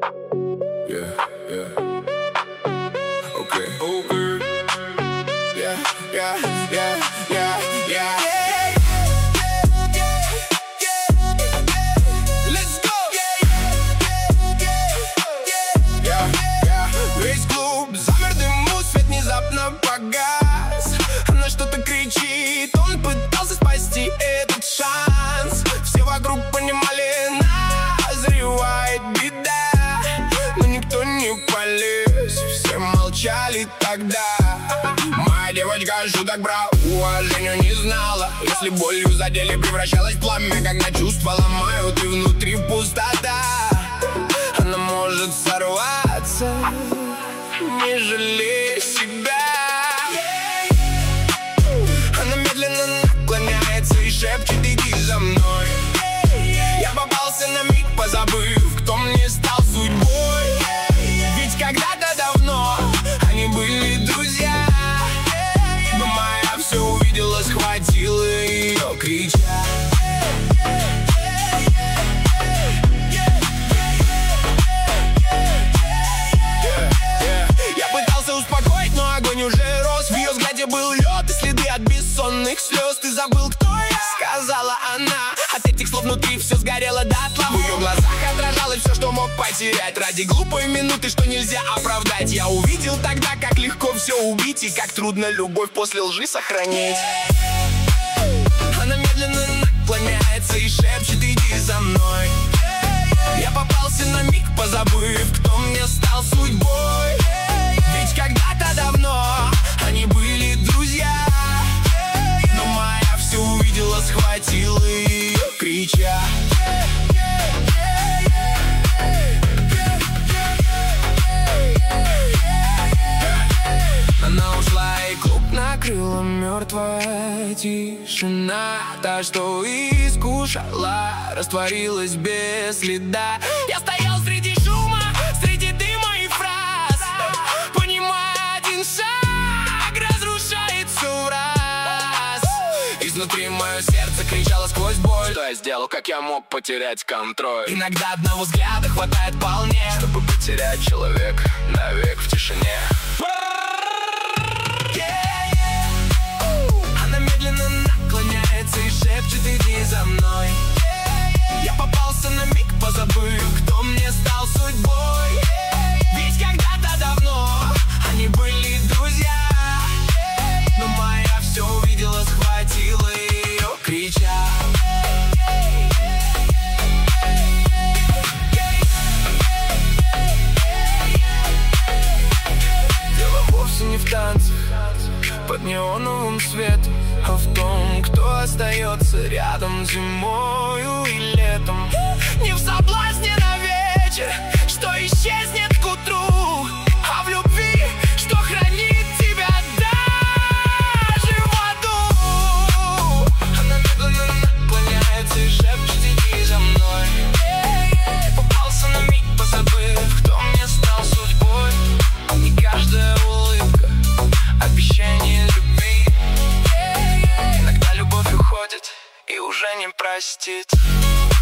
Yeah, yeah. Okay. Over. Yeah, yeah, yeah, yeah, yeah. Let's go. Yeah, yeah. Весь клуб замер, дыму, свет внезапно погас. Она что-то кричит, он пытался спасти этот шанс. Все вокруг понимали, назревает беда, но никто не полез, все молчали тогда. Моя девочка шуток про уважение не знала. Если болью задели, превращалась в пламя. Когда чувства ломают и внутри пустота, она может сорваться, не жалея себя. Она медленно наклоняется и шепчет: иди за мной. Я попался на миг, позабыв, кто мне стал судьбой. Ведь когда-то давно они были друзья, но моя все увидела, схватила ее, крича. Я пытался успокоить, но огонь уже рос. В ее взгляде был лед и следы от бессонных слез. Ты забыл, кто я? Сказала она. От этих слов внутри все сгорело дотла. В ее глазах отражалось все, что мог потерять. Ради глупой минуты, что нельзя оправдать. Я увидел тогда, как легко все убить, и как трудно любовь после лжи сохранить. Она медленно наклоняется и шепчет: иди за мной. Я попался на миг, позабыв, кто мне стал судьбой. Ведь когда-то давно они были друзья, но моя все увидела, схватила ее, крича. Она ушла, и клуб накрыла мертвая тишина. Та, что искушала, растворилась без следа. Я стоял среди шума, среди дыма и фраз, понимая, один шаг разрушает все в раз. Изнутри мое сердце кричало сквозь боль: что я сделал, как я мог потерять контроль? Иногда одного взгляда хватает вполне, чтобы потерять человека навек в тишине. Она медленно наклоняется и шепчет: иди за мной. Я попался на миг, позабыв, кто мне стал судьбой. Ведь когда-то давно они были друзья, но моя все увидела, схватила ее, крича. Дело вовсе не в танцах под неоновым светом, а в том, кто остается рядом зимою и летом. Не в соблазне на вечер, что исчезнет к утру, а в любви, что хранит тебя даже в аду. Она медленно наклоняется и шепчет: иди за мной. Попался на миг, позабыв, кто мне стал судьбой. Не каждая улыбка — обещание любви. Иногда любовь уходит и уже не простит.